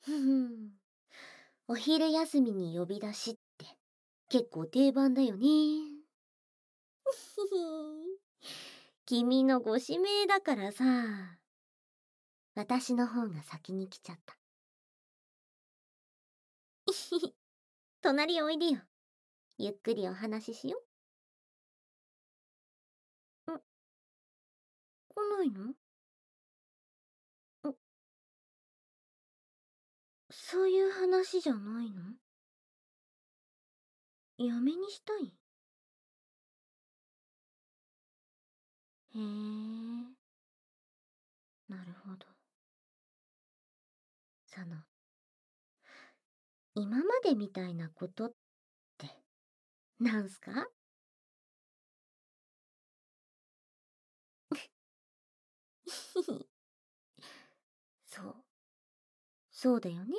ふふお昼休みに呼び出しって結構定番だよね。君のご指名だからさ、私の方が先に来ちゃった。隣おいでよ。ゆっくりお話ししよう。来ないの？そういう話じゃないの？やめにしたい？へえ、なるほど。今までみたいなことってなんすか？そう、そうだよね。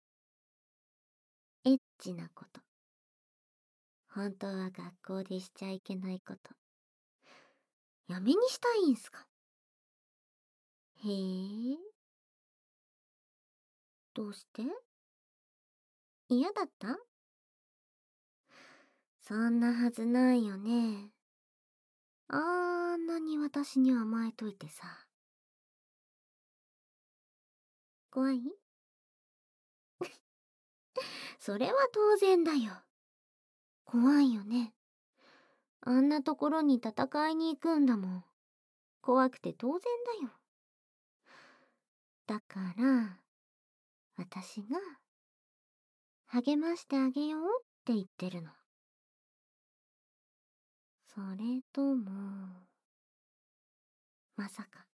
エッチなこと。本当は学校でしちゃいけないこと。やめにしたいんすか？へえ、どうして？嫌だった？そんなはずないよね。あんなに私に甘えといてさ。怖い？それは当然だよ。怖いよね。あんなところに戦いに行くんだもん。怖くて当然だよ。だから、私が励ましてあげようって言ってるの。それとも、まさか、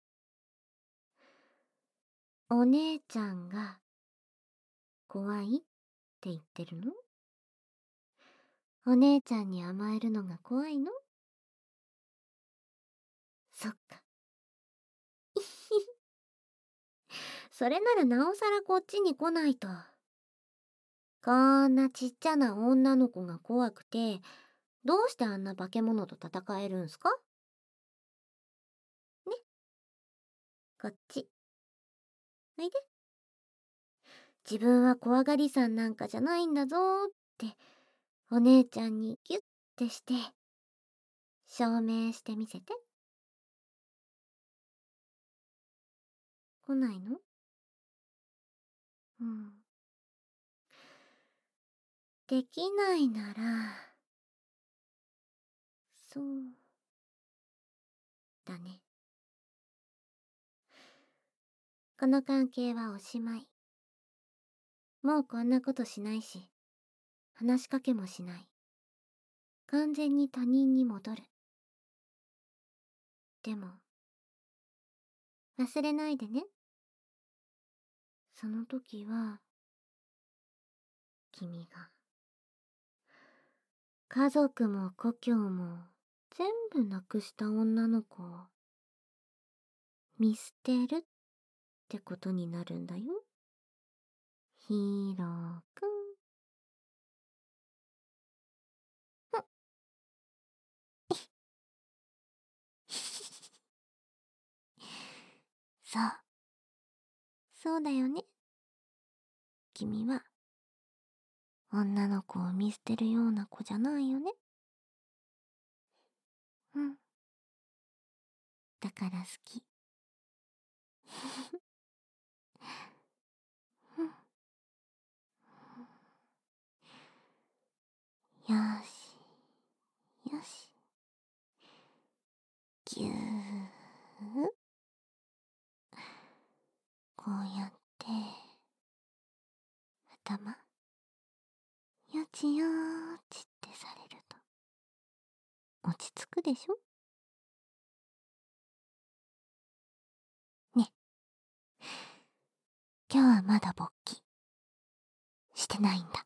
お姉ちゃんが怖いって言ってるの？お姉ちゃんに甘えるのが怖いの？そっか。それならなおさらこっちに来ないと。こんなちっちゃな女の子が怖くて、どうしてあんな化け物と戦えるんすか？ね、こっち。おいで。自分は怖がりさんなんかじゃないんだぞーって、お姉ちゃんにギュッてして、証明してみせて。来ないの？うん。できないなら、そうだね。この関係はおしまい。もうこんなことしないし、話しかけもしない。完全に他人に戻る。でも、忘れないでね。その時は、君が、家族も故郷も全部なくした女の子を見捨てるってことになるんだよ。ヒーローくん。そう。そうだよね。君は、女の子を見捨てるような子じゃないよね。うん。だから好き。うん。よし。よし。ぎゅー。こうやって、頭、よちよーちってされると、落ち着くでしょ？ね。今日はまだ勃起してないんだ。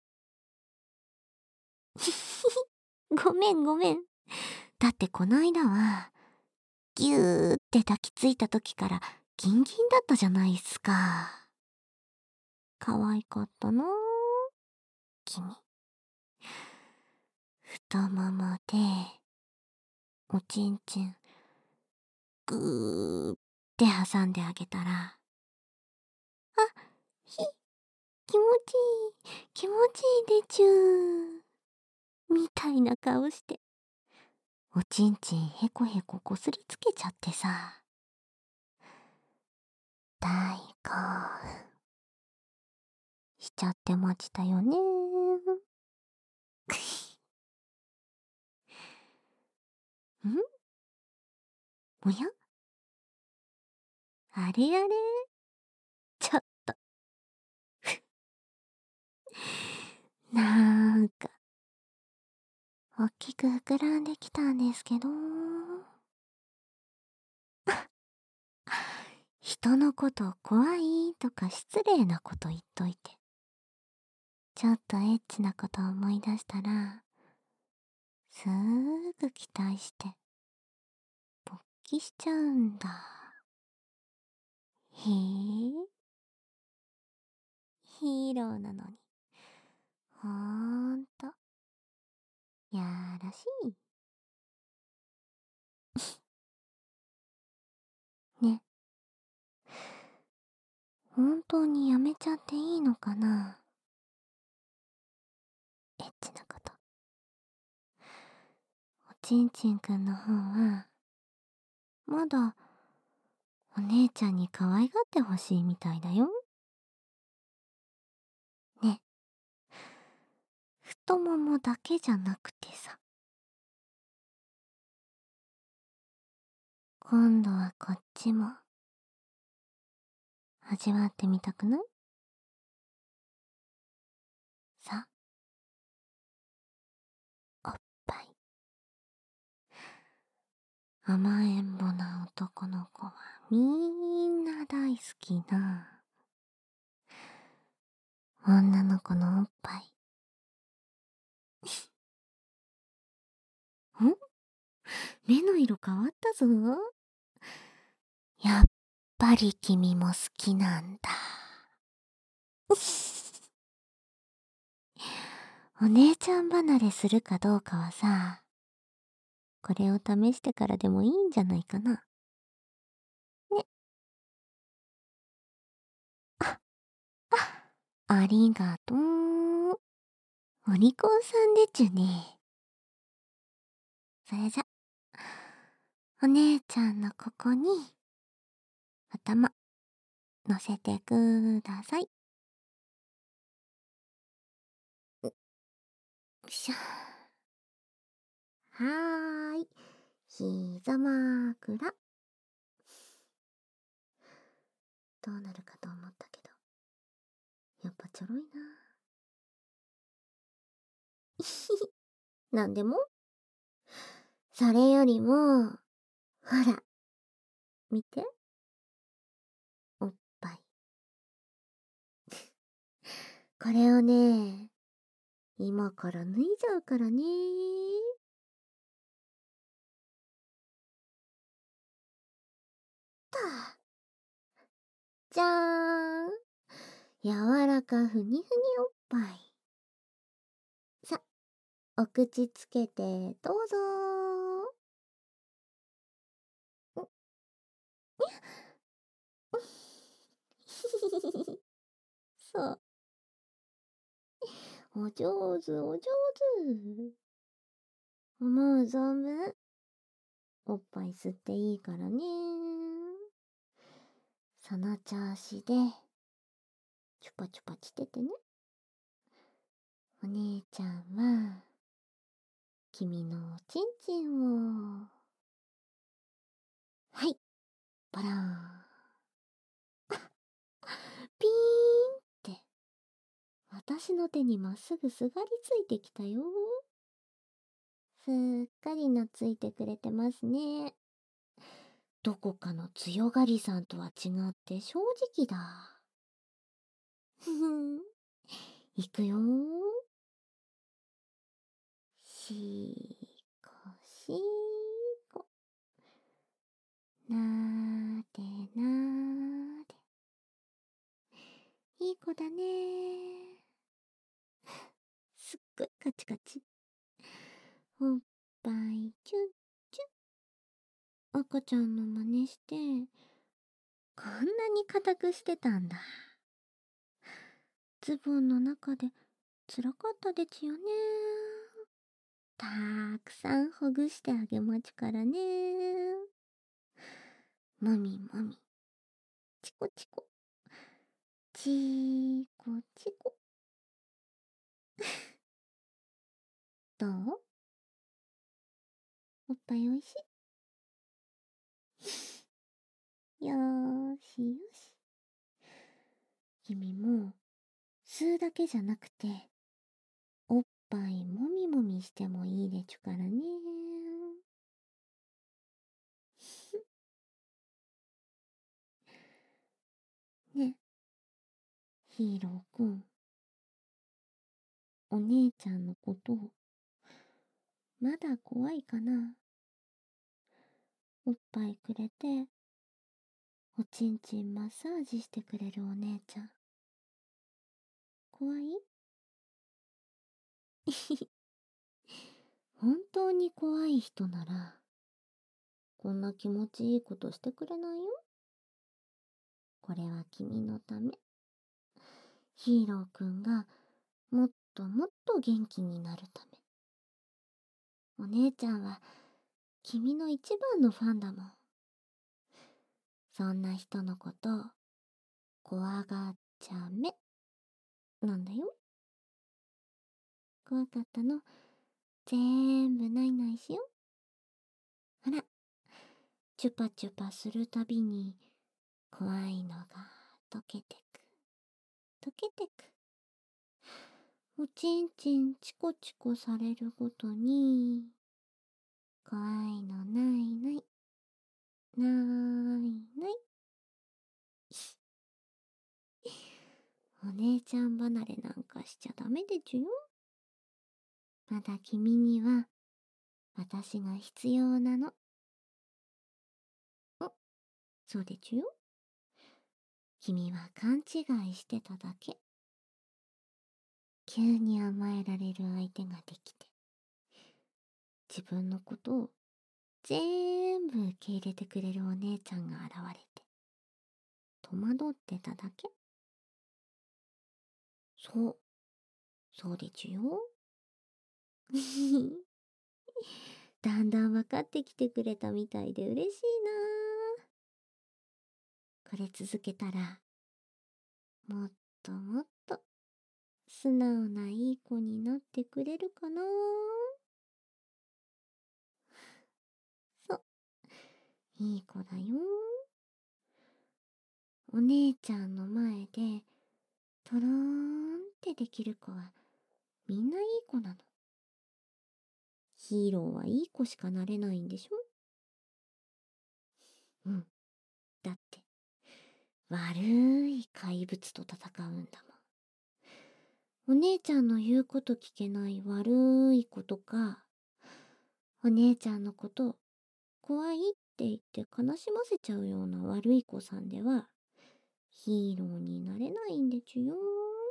ごめんごめん。だってこの間は、ぎゅーって抱きついた時からギンギンだったじゃないっすか。可愛かったなぁ、君。太ももで、おちんちん、ぐーって挟んであげたら、あ、ひ、 気持ちいい、気持ちいいでちゅー。みたいな顔して、おちんちんへこへここすりつけちゃってさ。大興奮しちゃってましたよねー。んおやあれあれちょっと、なんか、おっきく膨らんできたんですけど。人のこと怖いとか失礼なこと言っといて。ちょっとエッチなこと思い出したら、すーぐ期待して、勃起しちゃうんだ。へえ、ヒーローなのに。ほんと、やらしい。ね、本当にやめちゃっていいのかな、エッチなこと。おちんちんくんの方は、まだ、お姉ちゃんに可愛がってほしいみたいだよ。ね、太ももだけじゃなくてさ。今度はこっちも、味わってみたくない？さ、おっぱい。甘えん坊な男の子はみんな大好きな女の子のおっぱい。ん？目の色変わったぞ。やっぱり君も好きなんだ。お姉ちゃん離れするかどうかはさ、これを試してからでもいいんじゃないかな。ね。ありがとう。お利口さんでちゅね。それじゃ、お姉ちゃんのここに、頭、乗せてください。よいしょ。はーい。膝枕。どうなるかと思ったけど、やっぱちょろいな。なんでもそれよりも、ほら、見て。おっぱい。これをね、今から脱いじゃうからね。じゃーん。柔らかふにふにおっぱい。さ、お口つけてどうぞー。そう。お上手、お上手。思う存分、おっぱい吸っていいからね。その調子で、チュパチュパしててね。お姉ちゃんは、君のおちんちんを、はい、バラーン。ピーンって、私の手にまっすぐすがりついてきたよ。すっかり懐いてくれてますね。どこかの強がりさんとは違って正直だ。ふふん。いくよー。しーこしーこ。なーでなーで。いい子だねー。すっごいカチカチ。おっぱいチュッチュッ。赤ちゃんの真似して、こんなに硬くしてたんだ。 ズボンの中で辛かったですよね。たくさんほぐしてあげまちからね。もみもみ、チコチコ、チコチコ。どう？おっぱいおいしい？よーしよし。君も吸うだけじゃなくて、おっぱいもみもみしてもいいでちゅからね。ね、ヒーローくん、お姉ちゃんのことまだ怖いかな？おっぱいくれて、おちんちんマッサージしてくれるお姉ちゃん。怖い？本当に怖い人なら、こんな気持ちいいことしてくれないよ。これは君のため。ヒーローくんがもっともっと元気になるため。お姉ちゃんは君の一番のファンだもん。そんな人のこと怖がっちゃめなんだよ。怖かったの全部ないないしよ。ほら、チュパチュパするたびに怖いのが溶けてく溶けてく。おちんちんチコチコされるごとに怖いのないないないない。お姉ちゃん離れなんかしちゃダメでちゅよ。まだ君には私が必要なの。お、そうでちゅよ。君は勘違いしてただけ。急に甘えられる相手ができて、自分のことを全部受け入れてくれるお姉ちゃんが現れて、戸惑ってただけ。そう、そうでちゅよ。だんだん分かってきてくれたみたいで嬉しいな。これ続けたら、もっともっと素直ないい子になってくれるかな。そう、いい子だよ。お姉ちゃんの前でとろーんってできる子はみんないい子なの。ヒーローはいい子しかなれないんでしょ？うん。だって、悪い怪物と戦うんだもん。お姉ちゃんの言うこと聞けない悪い子とか、お姉ちゃんのこと怖いって言って悲しませちゃうような悪い子さんでは、ヒーローになれないんでちゅよ。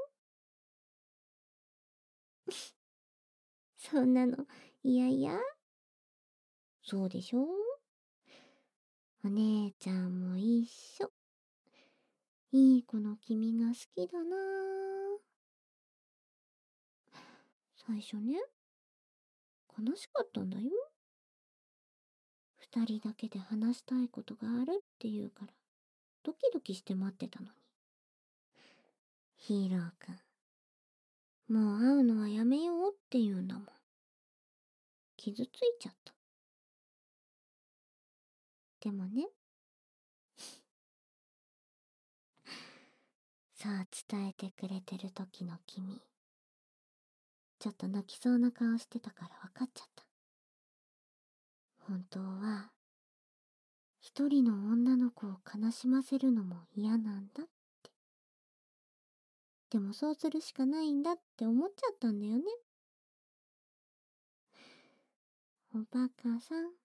そんなの、いやいや。そうでしょ？お姉ちゃんも一緒。いい子の君が好きだな。最初ね、悲しかったんだよ。二人だけで話したいことがあるって言うから、ドキドキして待ってたのに。ヒーローくん、もう会うのはやめようって言うんだもん。傷ついちゃった。でもね、そう伝えてくれてる時の君、ちょっと泣きそうな顔してたから分かっちゃった。本当は、一人の女の子を悲しませるのも嫌なんだって。でもそうするしかないんだって思っちゃったんだよね。おバカさん、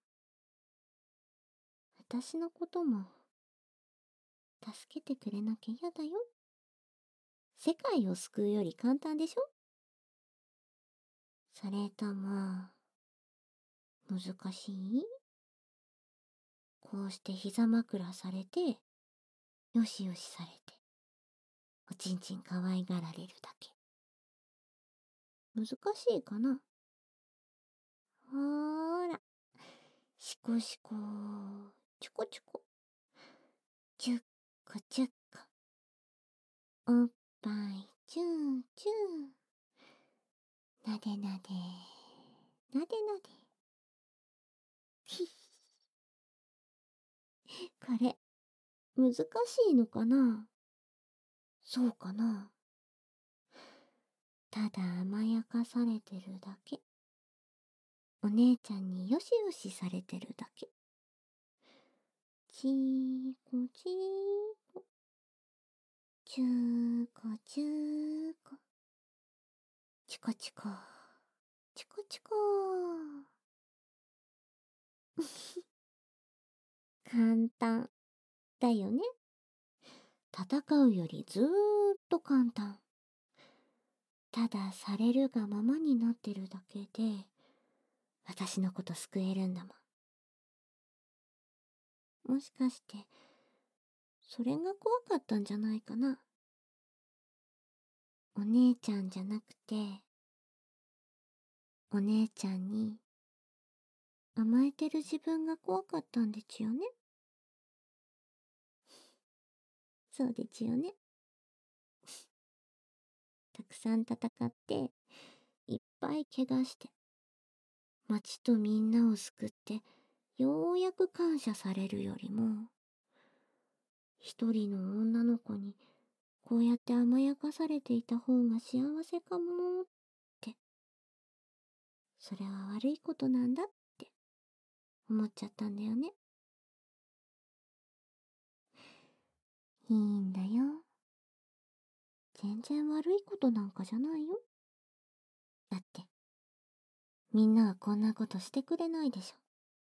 私のことも助けてくれなきゃ嫌だよ。世界を救うより簡単でしょ？それとも、難しい？こうして膝枕されて、よしよしされて、 おちんちん可愛がられるだけ。難しいかな。ほーら、しこしこ、ちょこちょこ、ちゅっこちゅっこ、おっぱいチューチュー、なでなで、なでなで。ひっ、これ、難しいのかな。そうかな。ただ甘やかされてるだけ。お姉ちゃんによしよしされてるだけ。ちーこちーこ、ちゅーこちゅーこ、チコチコ、チコチコ。簡単だよね。戦うよりずーっと簡単。ただされるがままになってるだけで、私のこと救えるんだもん。もしかして、それが怖かったんじゃないかな。お姉ちゃんじゃなくて、お姉ちゃんに甘えてる自分が怖かったんでちゅよね。そうでちゅよね。たくさん戦って、いっぱい怪我して、町とみんなを救って、ようやく感謝されるよりも、一人の女の子にこうやって甘やかされていた方が幸せかもって、それは悪いことなんだって思っちゃったんだよね。いいんだよ。全然悪いことなんかじゃないよ。だって、みんなはこんなことしてくれないでし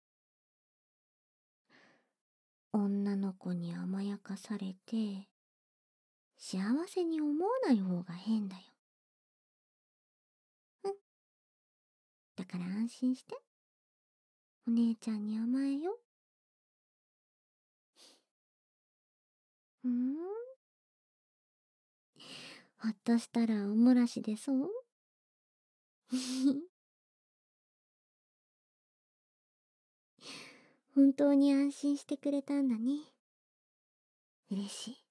ょ。女の子に甘やかされて、幸せに思わない方が変だよ。うん。だから安心して。お姉ちゃんに甘えよ。うん。ほっとしたらおもらしでそう。本当に安心してくれたんだね。嬉しい。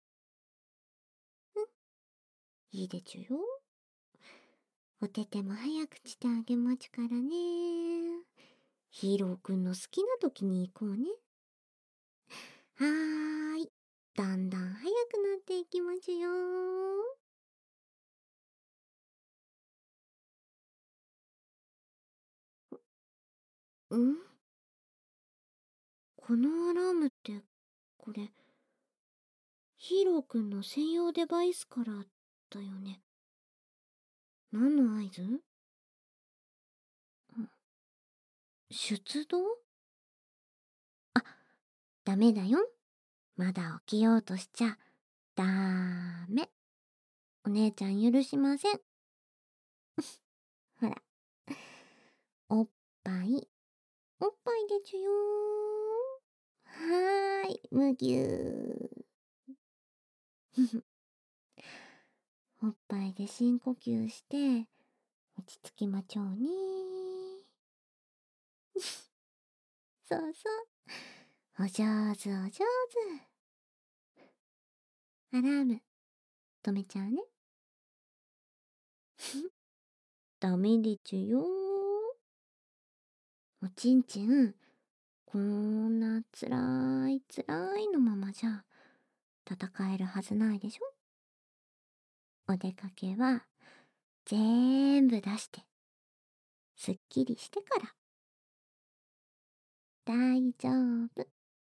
うん。いいでちゅよ。おてても早くしてあげまちゅからね。ヒーローくんの好きな時に行こうね。はーい。だんだん早くなっていきまちゅよ。ん、このアラームって、これ、ヒーローくんの専用デバイスからだよね。何の合図？ん、出動？あ、ダメだよ。まだ起きようとしちゃ、ダメ。お姉ちゃん許しません。ほら。おっぱい、おっぱいでちゅよー。はーい、むぎゅー。おっぱいで深呼吸して、落ち着きまちょうね。そうそう。お上手お上手。アラーム、止めちゃうね。ダメでちゅよー。おちんちん、こんなつらいつらいのままじゃ、戦えるはずないでしょ。お出かけは、ぜーんぶ出して、すっきりしてから。大丈夫。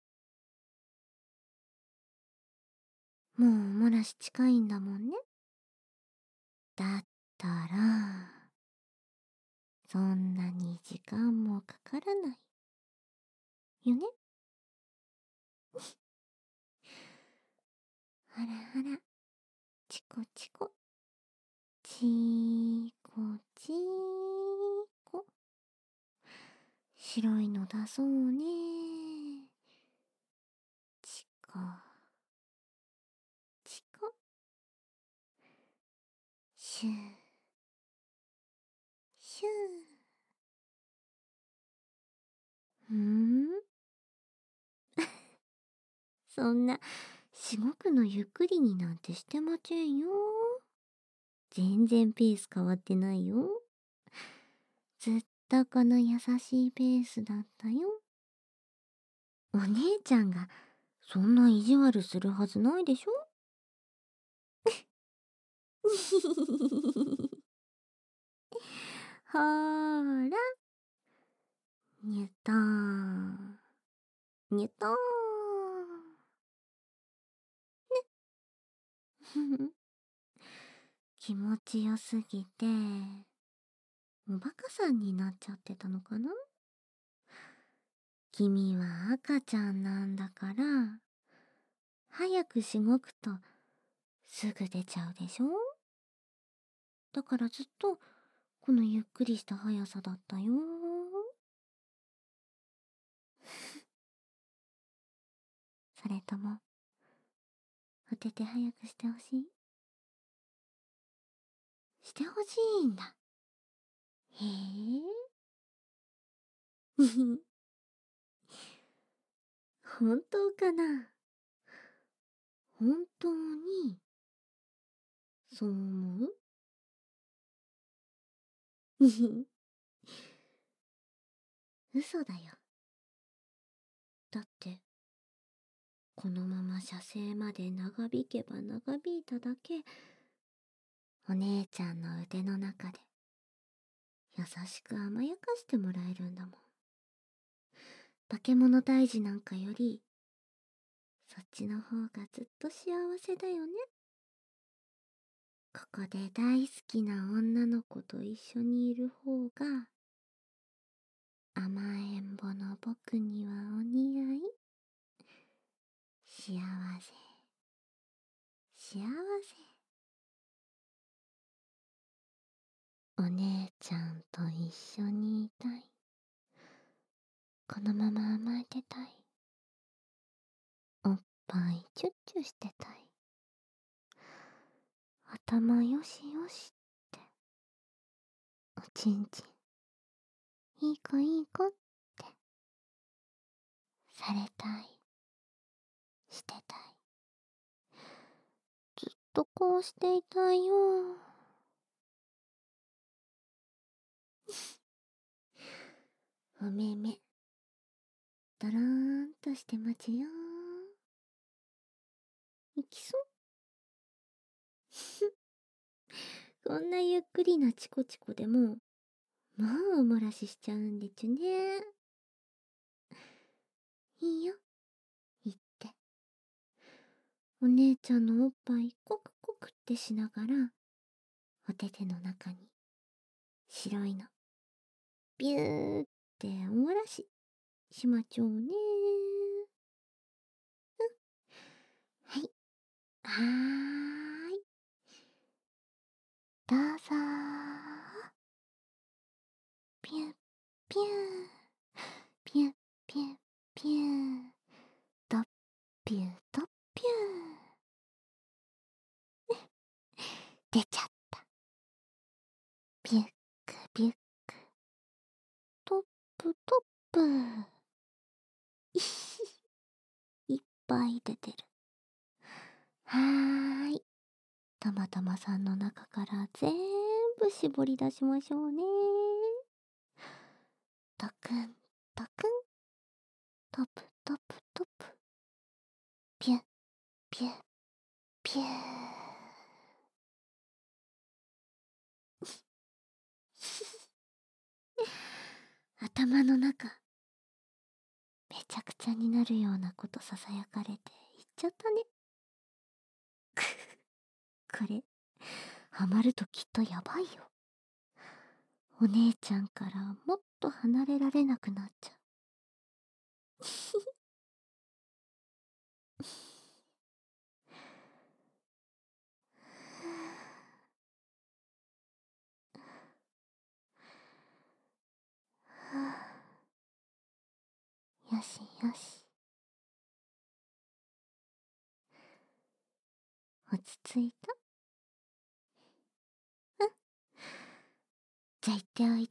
もうおもらし近いんだもんね。だったら、そんなに時間もかからない。よね。あらあら、チコチコ、チーコチーコ。白いの出そうね。チコ、チコ。 シュー、シュー。そんな、しごくのゆっくりになんてしてませんよ。全然ペース変わってないよ。ずっとこの優しいペースだったよ。お姉ちゃんが、そんな意地悪するはずないでしょ。ほーら、にゅとーん、にゅとーん。気持ちよすぎて、おバカさんになっちゃってたのかな。君は赤ちゃんなんだから、早くしごくとすぐ出ちゃうでしょ。だからずっとこのゆっくりした速さだったよ。それとも、おてて早くしてほしい？してほしいんだ。へえ。本当かな？本当に、そう思う？嘘だよ。だって、このまま射精まで長引けば長引いただけ、お姉ちゃんの腕の中で、優しく甘やかしてもらえるんだもん。化け物退治なんかより、そっちの方がずっと幸せだよね。ここで大好きな女の子と一緒にいる方が、甘えん坊の僕にはお似合い。幸せ、幸せ。お姉ちゃんと一緒にいたい。このまま甘えてたい。おっぱいチュッチュしてたい。頭よしよしって。おちんちん、いい子いい子ってされたい。してたい。ずっとこうしていたいよ。お目目、ドローンとして待ちよ。いきそう。こんなゆっくりなチコチコでも、もうおもらししちゃうんでちゅね。いいよ、言って。お姉ちゃんのおっぱいコクコクってしながら、お手手の中に白いのビューっておもらしまちょうね。はい、はーい、どうぞー。ピュッピュー、ピュッピュッピュー、ドッピュードッピュー。出ちゃった。ピュックピュック、トップトップ。いひ、いっぱい出てる。はーい。たまたまさんの中から全部絞り出しましょうね。トクン、トクン、トプトプトプ。ピュッ、ピュッ、ピュー。頭の中、めちゃくちゃになるようなことささやかれて言っちゃったね。これ、ハマるときっとやばいよ。お姉ちゃんからもっと離れられなくなっちゃう。よしよし。落ち着いた？ じゃあ行っておいで。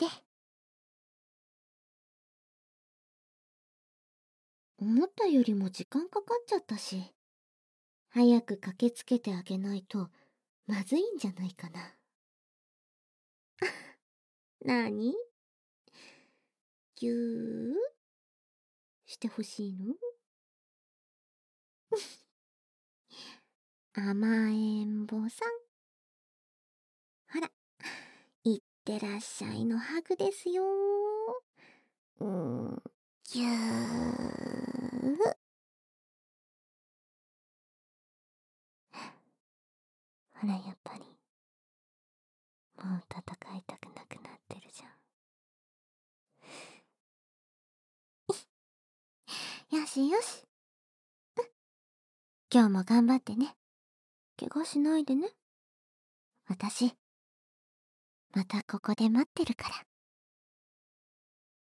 思ったよりも時間かかっちゃったし、早く駆けつけてあげないとまずいんじゃないかな。なに？ぎゅーしてほしいの？甘えん坊さん。ほら、いってらっしゃいのハグですよぎゅー。ほら、やっぱり、もう戦いたくなくなってるじゃん。よしよし。今日も頑張ってね。怪我しないでね。私、またここで待ってるから。